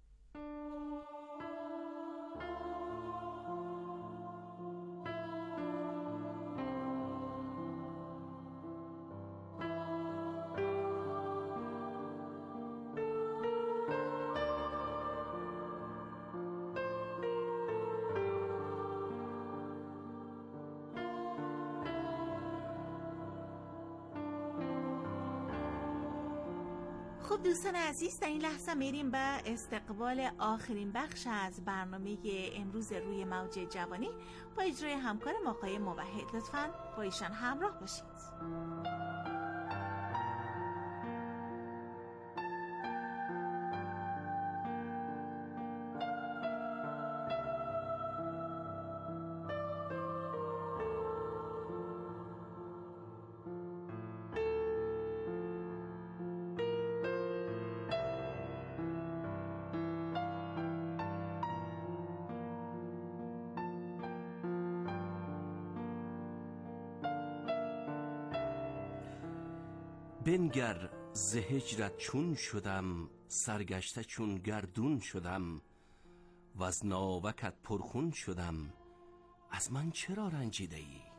خب دوستان عزیز، در این لحظه میریم به استقبال آخرین بخش از برنامه امروز روی موج جوانی با اجرای همکار آقای موحد. لطفاً با ایشان همراه باشید. بنگر ز هجرت چون شدم، سرگشته چون گردون شدم، و از ناوکت پرخون شدم. از من چرا رنجیده ای؟